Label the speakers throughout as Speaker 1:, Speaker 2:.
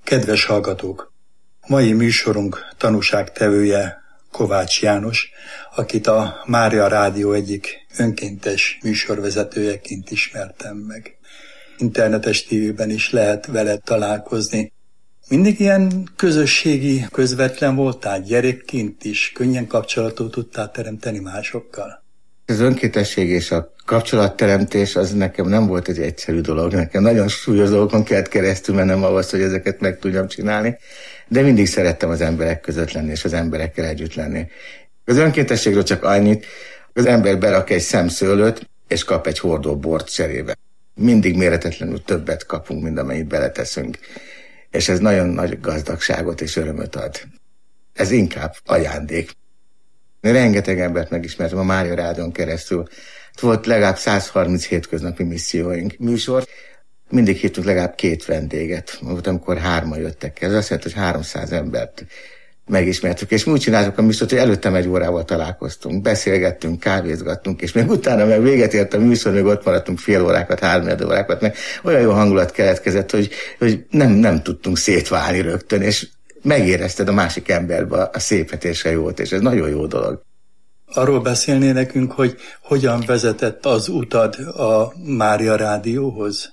Speaker 1: Kedves hallgatók! Mai műsorunk tanúságtevője Kovács János, akit a Mária Rádió egyik önkéntes műsorvezetőjeként ismertem meg. Internetes tévében is lehet veled találkozni. Mindig ilyen közösségi, közvetlen voltál, gyerekként is, könnyen kapcsolatot tudtál teremteni másokkal?
Speaker 2: Az önkéntesség és a kapcsolatteremtés az nekem nem volt egy egyszerű dolog. Nekem nagyon súlyos dolgokon kellett keresztül mennem ahhoz, hogy ezeket meg tudjam csinálni, de mindig szerettem az emberek között lenni és az emberekkel együtt lenni. Az önkéntességről csak annyit, az ember berak egy szemszőlőt és kap egy hordó bort cserébe. Mindig méretetlenül többet kapunk, mint amennyit beleteszünk. És ez nagyon nagy gazdagságot és örömöt ad. Ez inkább ajándék. Én rengeteg embert megismertem a Mária Rádión keresztül. Volt legalább 130 hétköznapi misszióink műsor. Mindig hívtunk legalább 2 vendéget. Volt, amikor 3-an jöttek. Ez azt jelenti, hogy 300 embert megismertük. És mi úgy csináltuk a műsort, hogy előttem 1 órával találkoztunk. Beszélgettünk, kávézgattunk, és még utána meg véget ért a műsor, még ott maradtunk fél órákat, 3 órákat, meg olyan jó hangulat keletkezett, hogy nem tudtunk szétválni rögtön, és megérezted a másik emberbe a szépet és a jót, és ez nagyon jó dolog.
Speaker 1: Arról beszélné nekünk, hogy hogyan vezetett az utad a Mária Rádióhoz?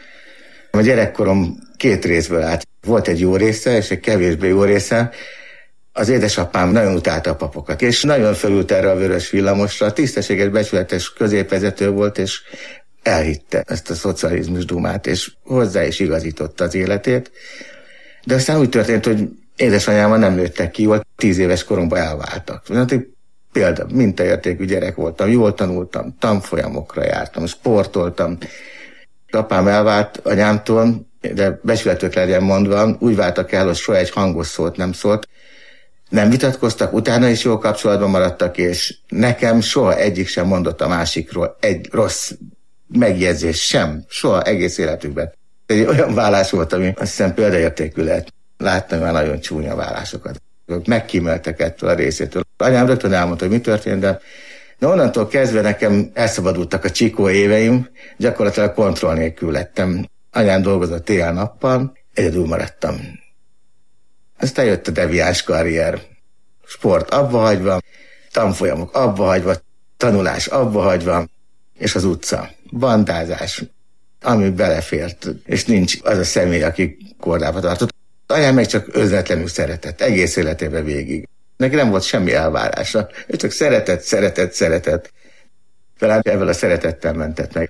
Speaker 2: A gyerekkorom 2 részből állt. Volt egy jó része, és egy kevésbé jó része. Az édesapám nagyon utálta a papokat, és nagyon felült erre a vörös villamosra. Tisztességes, becsületes középvezető volt, és elhitte ezt a szocializmus dumát, és hozzá is igazította az életét. De aztán úgy történt, hogy édesanyámmal nem nőttek ki, volt 10 éves koromban elváltak. Például mintaértékű gyerek voltam, jól tanultam, tanfolyamokra jártam, sportoltam. Apám elvált anyámtól, de becsületük legyen mondva, úgy váltak el, hogy soha egy hangos szót nem szólt. Nem vitatkoztak, utána is jó kapcsolatban maradtak, és nekem soha egyik sem mondott a másikról egy rossz megjegyzés sem, soha egész életükben. Egy olyan vállás volt, ami azt hiszem példaértékű lehet. Láttam már nagyon csúnya vállásokat. Megkímeltek ettől a részétől. Anyám rögtön elmondta, hogy mi történt, de onnantól kezdve nekem elszabadultak a csikó éveim, gyakorlatilag kontroll nélkül lettem. Anyám dolgozott éjjel-nappal, egyedül maradtam. Aztán jött a deviáns karrier. Sport abbahagyva, tanfolyamok abbahagyva, tanulás abbahagyva, és az utca, bandázás, ami belefért, és nincs az a személy, aki kordába tartott. Anyám meg csak özletlenül szeretett, egész életében végig. Neki nem volt semmi elvárása. Ő csak szeretett. Talán ezzel a szeretettel mentett meg.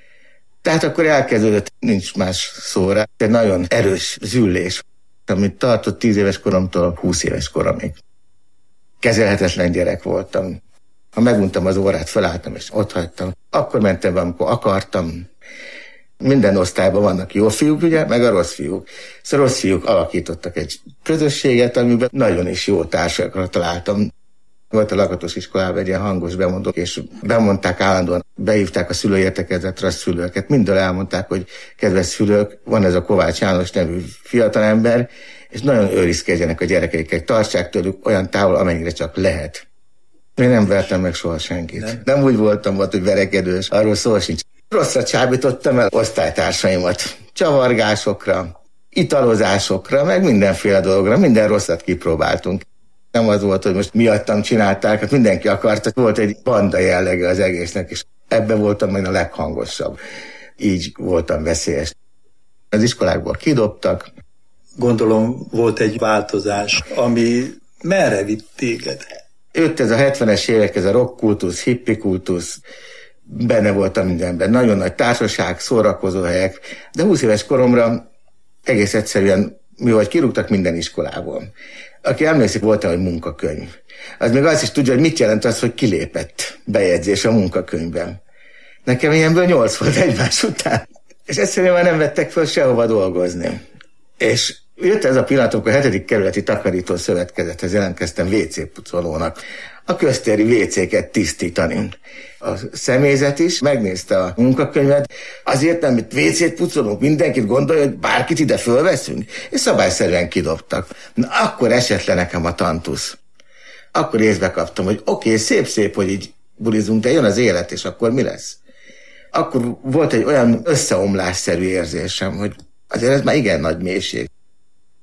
Speaker 2: Tehát akkor elkezdődött, nincs más szóra, egy nagyon erős züllés, amit tartott 10 éves koromtól 20 éves koromig. Kezelhetetlen gyerek voltam. Ha meguntam az órát, felálltam és ott hagytam. Akkor mentem be, amikor akartam. Minden osztályban vannak jó fiúk, ugye, meg a rossz fiúk. Szóval rossz fiúk alakítottak egy közösséget, amiben nagyon is jó társakat találtam. Volt a Lakatos iskolában egy ilyen hangos bemondó, és bemondták állandóan, behívták a szülőértekezletre a szülőket. Mindől elmondták, hogy kedves szülők, van ez a Kovács János nevű fiatalember, és nagyon őrizkedjenek a gyerekeikkel, tartsák tőlük olyan távol, amennyire csak lehet. Én nem vertem meg soha senkit. Nem úgy voltam, hogy verekedős, arról szó sincs. Rosszra csábítottam el osztálytársaimat. Csavargásokra, italozásokra, meg mindenféle dologra, minden rosszat kipróbáltunk. Nem az volt, hogy most miattam csinálták, hát mindenki akarta. Volt egy banda jellege az egésznek, és ebben voltam meg a leghangosabb. Így voltam veszélyes. Az iskolákból kidobtak.
Speaker 1: Gondolom volt egy változás, ami merre vitt téged?
Speaker 2: Jött ez a 70-es évek, ez a rockkultusz, hippikultusz, benne voltam mindenben. Nagyon nagy társaság, szórakozóhelyek, de 20 éves koromra egész egyszerűen, mivel kirúgtak minden iskolából. Aki emlékszik, volt egy munkakönyv. Az még azt is tudja, hogy mit jelent az, hogy kilépett bejegyzés a munkakönyvben. Nekem ilyenből 8 volt egymás után. És egyszerűen már nem vettek föl sehova dolgozni. És jött ez a pillanat, amikor a 7. kerületi takarító szövetkezethez jelentkeztem WC pucolónak. A köztéri WC-ket tisztítani. A személyzet is megnézte a munkakönyvet, azért nem, itt WC-t pucolunk, mindenkit gondolja, hogy bárkit ide fölveszünk, és szabályszerűen kidobtak. Na, akkor esett le nekem a tantusz. Akkor észbe kaptam, hogy oké, szép, hogy így bulizunk, de jön az élet, és akkor mi lesz? Akkor volt egy olyan összeomlásszerű érzésem, hogy azért ez már igen nagy mélység.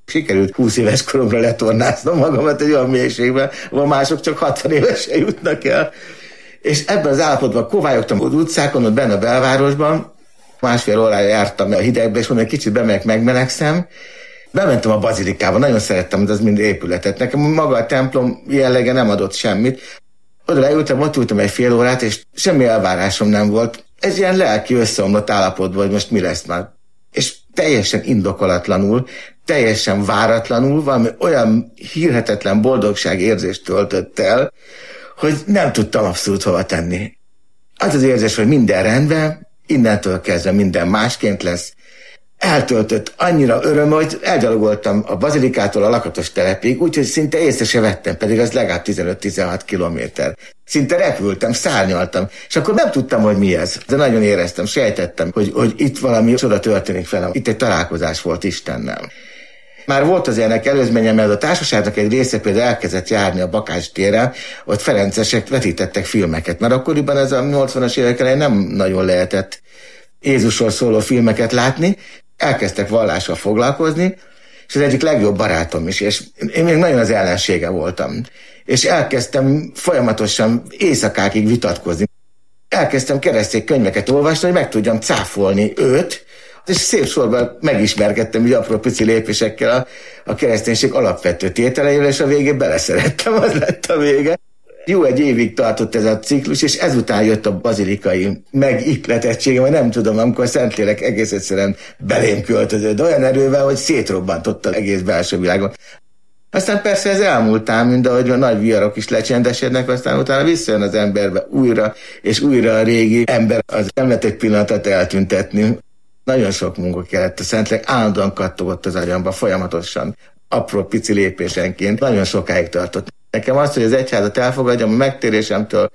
Speaker 2: Sikerült 20 éves koromra letornáznom magamat egy olyan mélységben, ahol mások csak 60 évesen jutnak el. És ebben az állapotban kovályogtam az utcákon, ott benne a belvárosban, másfél órája jártam a hidegbe, és mondom, egy kicsit bemegyek, megmelegszem. Bementem a bazilikába, nagyon szerettem, de az mind épületet. Nekem maga a templom jellege nem adott semmit. Oda leültem, ott ültem egy fél órát, és semmi elvárásom nem volt. Ez ilyen lelki összeomlott állapotban, hogy most mi lesz már. És teljesen indokolatlanul, teljesen váratlanul valami olyan hihetetlen boldogság érzést töltött el, hogy nem tudtam abszolút hova tenni. Az az érzés, hogy minden rendben, innentől kezdve minden másként lesz. Eltöltött annyira öröm, hogy elgyalogoltam a bazilikától a lakatos telepig, úgyhogy szinte észre se vettem, pedig az legalább 15-16 kilométer. Szinte repültem, szárnyaltam, és akkor nem tudtam, hogy mi ez. De nagyon éreztem, sejtettem, hogy itt valami csoda történik velem. Itt egy találkozás volt Istennel. Már volt az ennek előzménye, mert a társaságnak egy része például elkezdett járni a Bakás téren, ott ferencesek vetítettek filmeket, mert akkoriban ez a 80-as évek elején nem nagyon lehetett Jézusról szóló filmeket látni, elkezdtek vallással foglalkozni, és az egyik legjobb barátom is, és én még nagyon az ellensége voltam. És elkezdtem folyamatosan éjszakákig vitatkozni. Elkezdtem keresztény könyveket olvasni, hogy meg tudjam cáfolni őt, és szép sorban megismerkedtem így apró pici lépésekkel a kereszténység alapvető tételeivel, és a végén beleszerettem, az lett a vége. Jó, egy évig tartott ez a ciklus, és ezután jött a bazilikai megihletettsége, vagy nem tudom, amikor a Szentlélek egész egyszerűen belém költözött, de olyan erővel, hogy szétrobbantotta az egész belső világon. Aztán persze ez elmúltám, mint ahogy a nagy viharok is lecsendesednek, aztán utána visszajön az emberbe újra, és újra a régi ember az elmet egy pillanatot eltüntetni. Nagyon sok munka kellett, a Szentlélek állandóan kattogott az agyamba, folyamatosan, apró pici lépésenként, nagyon sokáig tartott. Nekem azt, hogy az egyházat elfogadjam, a megtérésemtől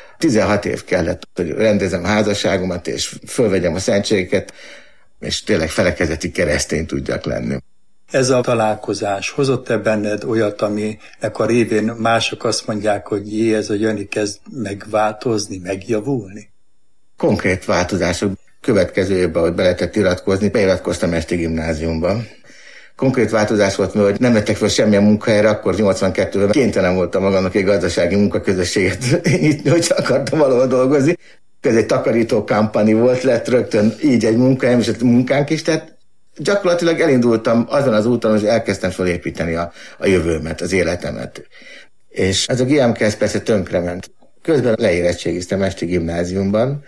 Speaker 2: 16 év kellett, hogy rendezem a házasságomat, és fölvegyem a szentségeket, és tényleg felekezeti keresztény tudjak lenni.
Speaker 1: Ez a találkozás hozott-e benned olyat, aminek a révén mások azt mondják, hogy jé, ez a Jani kezd megváltozni, megjavulni?
Speaker 2: Konkrét változások. Következő évben, hogy be lehetett iratkozni, beiratkoztam esti gimnáziumban. Konkrét változás volt, mert hogy nem vettek fel semmilyen munkahelyre, akkor 82-ben kénytelen voltam magamnak egy gazdasági munkaközösséget nyitni, hogy akartam valahol dolgozni. Ez egy takarító kampani volt, lett rögtön így egy munkahelyem, és egy munkánk is, tehát gyakorlatilag elindultam azon az úton, hogy elkezdtem felépíteni a jövőmet, az életemet. És ez a GMK persze tönkrement. Közben leérettségiztem esti gimnáziumban,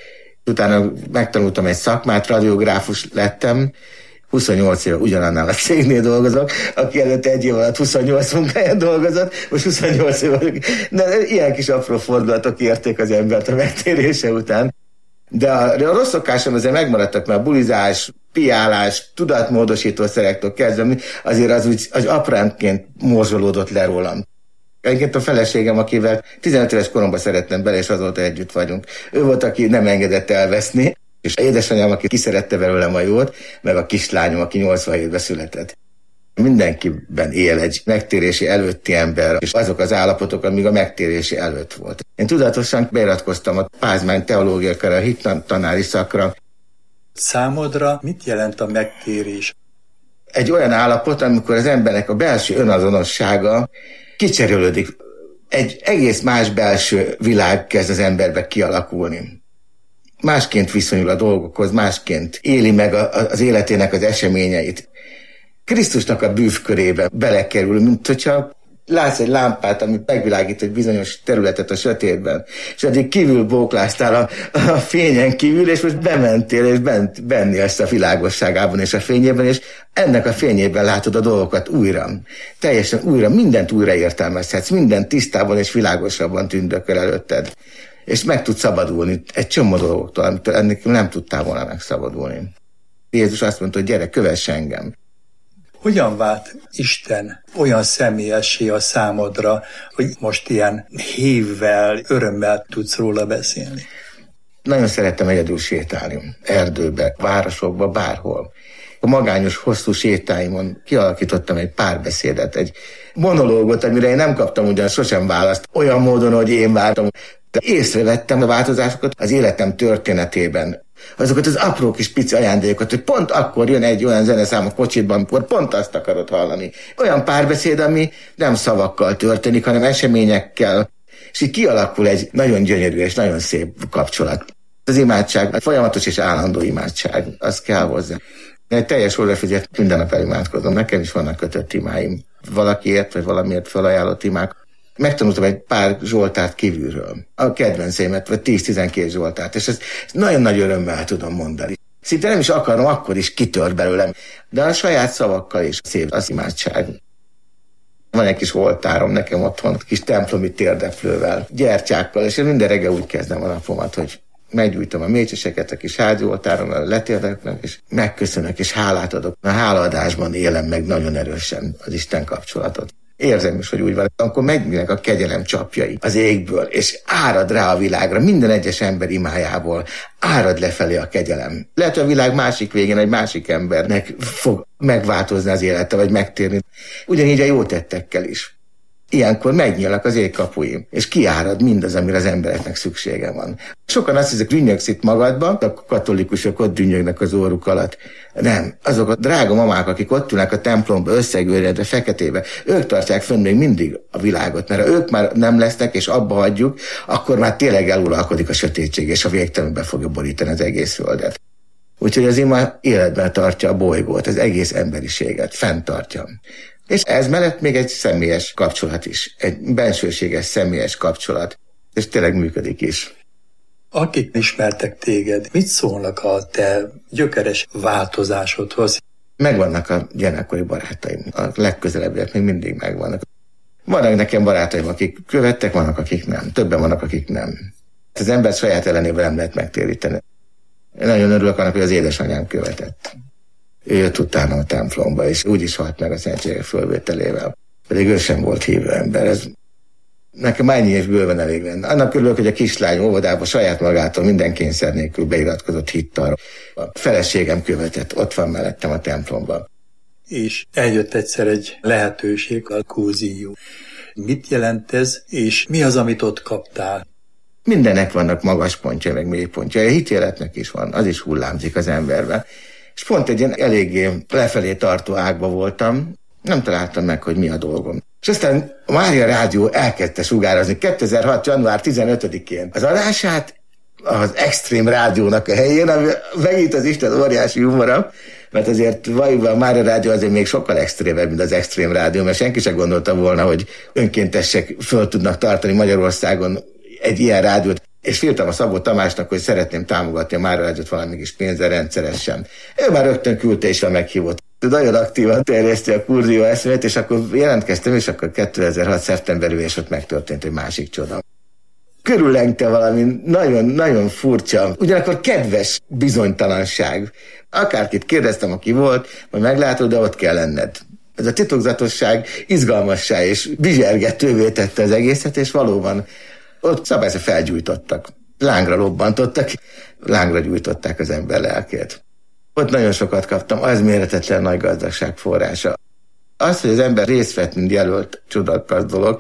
Speaker 2: utána megtanultam egy szakmát, radiográfus lettem, 28 éve ugyanannál a cégnél dolgozok, aki előtt egy év alatt 28 munkáján dolgozott, most 28 év vagyok. De ilyen kis apró fordulatok érték az embert a megtérése után. De a rossz szokásom azért megmaradtak, mert a bulizás, piálás, tudatmódosító szerektől kezdve, azért az apránként morzsolódott le rólam. Egyébként a feleségem, akivel 15 éves koromban szerettem bele, és azóta együtt vagyunk. Ő volt, aki nem engedett elveszni, és édesanyám, aki kiszerette belőlem a jót, meg a kislányom, aki 87-ben született. Mindenkiben él egy megtérési előtti ember, és azok az állapotok, amíg a megtérési előtt volt. Én tudatosan beiratkoztam a Pázmány teológiára, a hittanári szakra.
Speaker 1: Számodra mit jelent a megtérés?
Speaker 2: Egy olyan állapot, amikor az embernek a belső önazonossága kicserélődik. Egy egész más belső világ kezd az emberbe kialakulni. Másként viszonyul a dolgokhoz, másként éli meg az életének az eseményeit. Krisztusnak a bűvkörébe belekerül, mint hogyha látsz egy lámpát, ami megvilágít egy bizonyos területet a sötétben, és addig kívül bókláztál a fényen kívül, és most bementél, és benni ezt a világosságában és a fényében, és ennek a fényében látod a dolgokat újra. Teljesen újra, mindent újra értelmezhetsz, mindent tisztában és világosabban tündököl előtted. És meg tudsz szabadulni egy csomó dolgoktól, amitől ennek nem tudtál volna megszabadulni. Jézus azt mondta, hogy gyere, kövess engem.
Speaker 1: Hogyan vált Isten olyan személyessé a számodra, hogy most ilyen hívvel, örömmel tudsz róla beszélni?
Speaker 2: Nagyon szerettem egyedül sétálni, erdőbe, városokba, bárhol. A magányos, hosszú sétáimon kialakítottam egy párbeszédet, egy monológot, amire én nem kaptam ugyan sosem választ, olyan módon, hogy én vártam. De észrevettem a változásokat az életem történetében. Azokat az apró kis pici ajándékokat, hogy pont akkor jön egy olyan zeneszám a kocsidban, amikor pont azt akarod hallani. Olyan párbeszéd, ami nem szavakkal történik, hanem eseményekkel, és így kialakul egy nagyon gyönyörű és nagyon szép kapcsolat. Az imádság, a folyamatos és állandó imádság, az kell hozzá. Egy teljes odafigyelt, minden nap elimádkozom, nekem is vannak kötött imáim. Valakiért, vagy valamiért felajánlott imák. Megtanultam egy pár zsoltárt kívülről, a kedvenceimet, vagy 10-12 zsoltárt, és ezt nagyon nagy örömmel tudom mondani. Szinte nem is akarom, akkor is kitör belőlem, de a saját szavakkal is szép az imádság. Van egy kis oltárom nekem otthon, kis templomi térdeplővel, gyertyákkal, és én minden reggel úgy kezdem a napomat, hogy meggyújtom a mécseseket a kis házi oltáron, letérdelek, és megköszönök, és hálát adok. A hálaadásban élem meg nagyon erősen az Isten kapcsolatot. Érzem is, hogy úgy van. Akkor megnyílnak a kegyelem csapjai az égből, és árad rá a világra, minden egyes ember imájából, árad lefelé a kegyelem. Lehet, hogy a világ másik végén egy másik embernek fog megváltozni az élete, vagy megtérni. Ugyanígy a jó tettekkel is. Ilyenkor megnyílnak az ég kapui, és kiárad mindaz, amire az embereknek szüksége van. Sokan azt hiszik, dünnyögsz itt magadban, a katolikusok ott dünnyögnek az óruk alatt. Nem, azok a drága mamák, akik ott ülnek a templomba, összegőredve, feketébe, ők tartják fönn még mindig a világot, mert ha ők már nem lesznek, és abba hagyjuk, akkor már tényleg eluralkodik a sötétség, és a végtelenbe fogja borítani az egész földet. Úgyhogy az ima életben tartja a bolygót, az egész emberiséget, fenntartja. És ez mellett még egy személyes kapcsolat is, egy bensőséges személyes kapcsolat, és tényleg működik is.
Speaker 1: Akik ismertek téged, mit szólnak a te gyökeres változásodhoz?
Speaker 2: Megvannak a gyerekkori barátaim, a legközelebbiek még mindig megvannak. Vannak nekem barátaim, akik követtek, vannak, akik nem. Többen vannak, akik nem. Az ember saját ellenében nem lehet megtéríteni. Én nagyon örülök annak, hogy az édesanyám követett. Ő jött utána a templomba, és úgy is halt meg a szentségek fölvételével. Pedig ő sem volt hívő ember. Ez nekem ennyi és bőven elég lenne. Annak örülök, hogy a kislány óvodába saját magától minden kényszer nélkül beiratkozott hittarra. A feleségem követett, ott van mellettem a templomban.
Speaker 1: És eljött egyszer egy lehetőség, a kurzió. Mit jelent ez, és mi az, amit ott kaptál?
Speaker 2: Mindennek vannak magas pontja, meg mély pontja. A hitéletnek is van, az is hullámzik az emberben. És pont egy ilyen eléggé lefelé tartó ágba voltam, nem találtam meg, hogy mi a dolgom. És aztán a Mária Rádió elkezdte sugározni 2006. január 15-én az adását az Extrém Rádiónak a helyén, ami megint az Isten óriási humora, mert azért valójában a Mária Rádió azért még sokkal extrémebb, mint az Extrém Rádió, mert senki sem gondolta volna, hogy önkéntesek föl tudnak tartani Magyarországon egy ilyen rádiót. És írtam a Szabó Tamásnak, hogy szeretném támogatni a Mária Rádiót valami kis pénzzel rendszeresen. Ő már rögtön küldte és meghívott. Nagyon aktívan terjeszti a kurzió eszmét, és akkor jelentkeztem, és akkor 2006. szeptemberül, és ott megtörtént egy másik csoda. Körüllengte valami nagyon-nagyon furcsa, ugyanakkor kedves bizonytalanság. Akárkit kérdeztem, aki volt, majd meglátod, de ott kell lenned. Ez a titokzatosság izgalmassá és bizsergetővé tette az egészet, és valóban ott szabályszerűen felgyújtottak, lángra lobbantottak, lángra gyújtották az ember lelkét. Ott nagyon sokat kaptam, az méretetlen nagy gazdagság forrása. Az, hogy az ember részt vett, mint jelölt, csodakas dolog,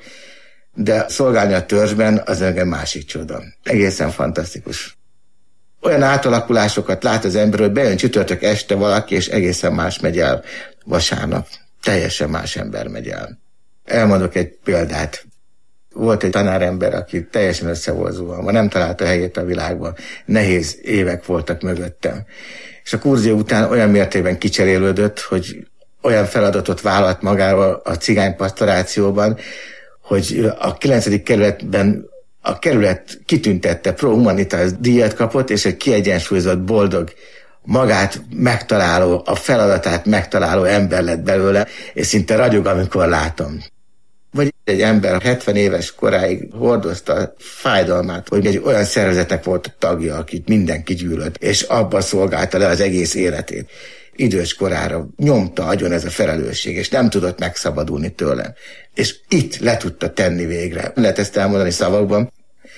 Speaker 2: de szolgálni a törzsben az engem másik csoda. Egészen fantasztikus. Olyan átalakulásokat lát az ember, hogy bejön csütörtök este valaki, és egészen más megy el vasárnap. Teljesen más ember megy el. Elmondok egy példát. Volt egy tanárember, aki teljesen össze volt zuhanva, nem találta helyét a világban. Nehéz évek voltak mögöttem. És a kurzió után olyan mértékben kicserélődött, hogy olyan feladatot vállalt magáról a cigánypastorációban, hogy a 9. kerületben a kerület kitüntette Pro Humanitas díjat kapott, és egy kiegyensúlyozott, boldog, magát megtaláló, a feladatát megtaláló ember lett belőle, és szinte ragyog, amikor látom. Vagy egy ember 70 éves koráig hordozta a fájdalmát, hogy egy olyan szervezetnek volt a tagja, akit mindenki gyűlölt, és abban szolgálta le az egész életét. Idős korára nyomta agyon ez a felelősség, és nem tudott megszabadulni tőle. És itt le tudta tenni végre. Lehet ezt elmondani szavakban.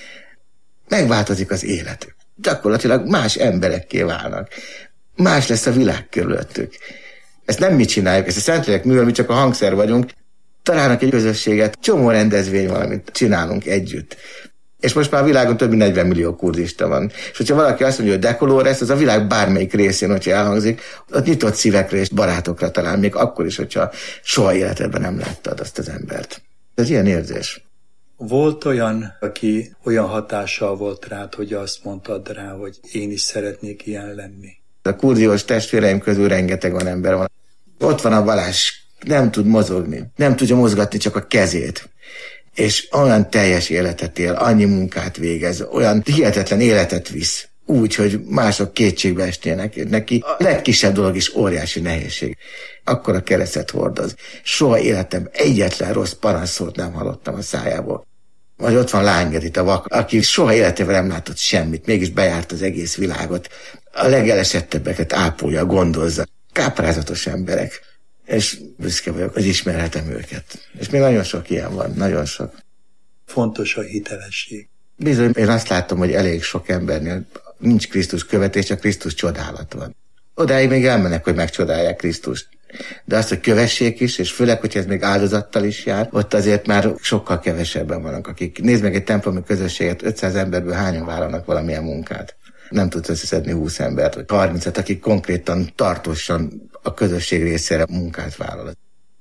Speaker 2: Megváltozik az életük. Gyakorlatilag más emberekké válnak. Más lesz a világ körülöttük. Ezt nem mi csináljuk, ezt a Szentlélek művel, mi csak a hangszer vagyunk. Találnak egy közösséget, csomó rendezvény valamit csinálunk együtt. És most már a világon több mint 40 millió kurdista van. És hogyha valaki azt mondja, hogy Dekolores, az a világ bármelyik részén, hogyha elhangzik, ott nyitott szívekre és barátokra talán, még akkor is, hogyha soha életedben nem láttad azt az embert. Ez ilyen érzés.
Speaker 1: Volt olyan, aki olyan hatással volt rád, hogy azt mondtad rá, hogy én is szeretnék ilyen lenni?
Speaker 2: A kurdiós testvéreim közül rengeteg olyan ember van. Ott van a Balázs, nem tud mozogni, nem tudja mozgatni csak a kezét. És olyan teljes életet él, annyi munkát végez, olyan hihetetlen életet visz, úgy, hogy mások kétségbe esnének. Neki a legkisebb dolog is óriási nehézség. Akkor a keresztet hordoz. Soha életemben egyetlen rossz panaszszót nem hallottam a szájából. Vagy ott van Lángedit, a vak, aki soha életében nem látott semmit, mégis bejárt az egész világot. A legelesettebbeket ápolja, gondozza. Káprázatos emberek. És büszke vagyok, hogy ismerhetem őket. És még nagyon sok ilyen van, nagyon sok.
Speaker 1: Fontos a hitelesség.
Speaker 2: Bizony, én azt látom, hogy elég sok embernél nincs Krisztus követés, csak Krisztus csodálat van. Odáig még elmennek, hogy megcsodálják Krisztust. De azt, hogy kövessék is, és főleg, hogy ez még áldozattal is jár, ott azért már sokkal kevesebben vannak, akik, nézd meg egy templomi közösséget, 500 emberből hányan vállalnak valamilyen munkát. Nem tudsz összeszedni 20 embert, vagy 30-et, akik konkrétan, tartósan a közösség részére munkát vállal.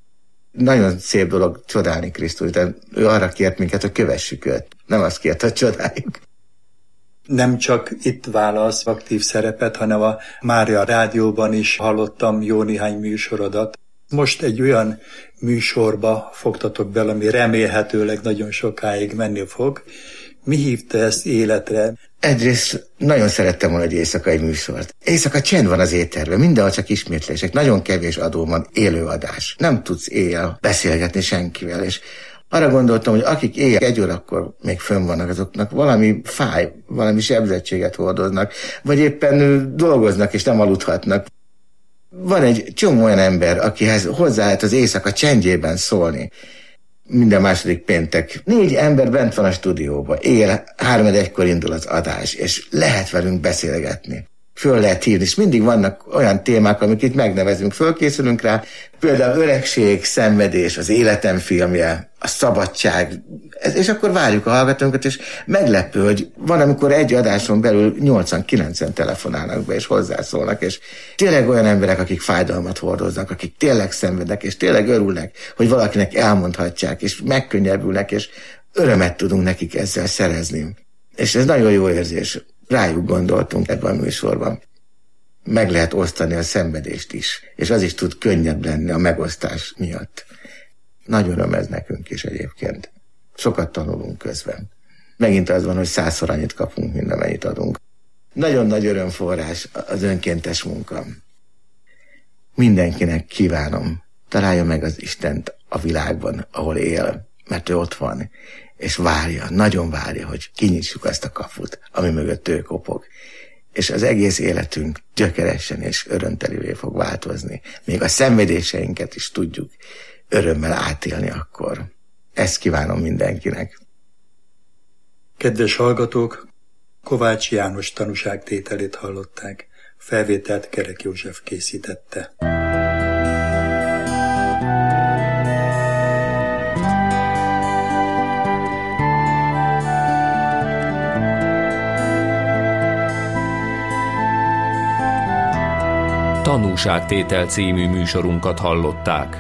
Speaker 2: Nagyon szép dolog csodálni Krisztus, de ő arra kért minket, hogy kövessük őt. Nem azt kért, hogy csodáljuk.
Speaker 1: Nem csak itt válasz aktív szerepet, hanem a Mária Rádióban is hallottam jó néhány műsorodat. Most egy olyan műsorba fogtatok bele, ami remélhetőleg nagyon sokáig menni fog. Mi hívta ezt életre?
Speaker 2: Egyrészt nagyon szerettem volna egy éjszakai műsort. Éjszaka csend van az étterben, mindenhol csak ismétlések, nagyon kevés adó van, élőadás. Nem tudsz éjjel beszélgetni senkivel, és arra gondoltam, hogy akik éjjel 1 órakor még fönn vannak, azoknak valami fáj, valami sebzettséget hordoznak, vagy éppen dolgoznak és nem aludhatnak. Van egy csomó olyan ember, akihez hozzá lehet az éjszaka csendjében szólni. Minden második péntek 4 ember bent van a stúdióban, éjjel 3-1-kor indul az adás, és lehet velünk beszélgetni. Föl lehet hívni, és mindig vannak olyan témák, amik itt megnevezünk, fölkészülünk rá, például öregség, szenvedés, az életem filmje, a szabadság, és akkor várjuk a hallgatónkat, és meglepő, hogy van, amikor egy adáson belül 80-90 telefonálnak be, és hozzászólnak, és tényleg olyan emberek, akik fájdalmat hordoznak, akik tényleg szenvednek, és tényleg örülnek, hogy valakinek elmondhatják, és megkönnyebbülnek, és örömet tudunk nekik ezzel szerezni. És ez nagyon jó érzés. Rájuk gondoltunk ebben a műsorban. Meg lehet osztani a szenvedést is, és az is tud könnyebb lenni a megosztás miatt. Nagy öröm ez nekünk is egyébként. Sokat tanulunk közben. Megint az van, hogy 100-szor annyit kapunk, mint amennyit adunk. Nagyon nagy örömforrás az önkéntes munka. Mindenkinek kívánom, találja meg az Istent a világban, ahol él, mert ő ott van, és várja, nagyon várja, hogy kinyissuk azt a kaput, ami mögött ő kopog. És az egész életünk gyökeresen és örömtelivé fog változni. Még a szenvedéseinket is tudjuk örömmel átélni akkor. Ezt kívánom mindenkinek.
Speaker 1: Kedves hallgatók, Kovács János tanúságtételét hallották. Felvételt Kerek József készítette.
Speaker 3: Tanúságtétel című műsorunkat hallották.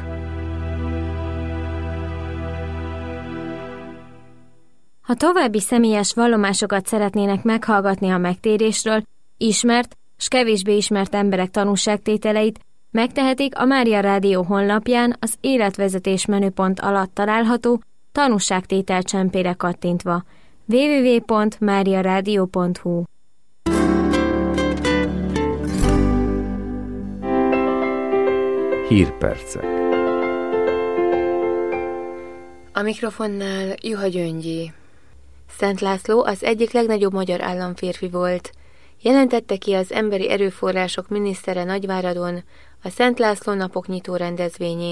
Speaker 4: Ha további személyes vallomásokat szeretnének meghallgatni a megtérésről, ismert s kevésbé ismert emberek tanúságtételeit, megtehetik a Mária Rádió honlapján az életvezetés menüpont alatt található tanúságtétel csempére kattintva. www.mariaradio.hu.
Speaker 3: Hírpercek.
Speaker 5: A mikrofonnál Juha Gyöngyi. Szent László az egyik legnagyobb magyar államférfi volt. Jelentette ki az Emberi Erőforrások minisztere Nagyváradon a Szent László napok nyitó rendezvényén.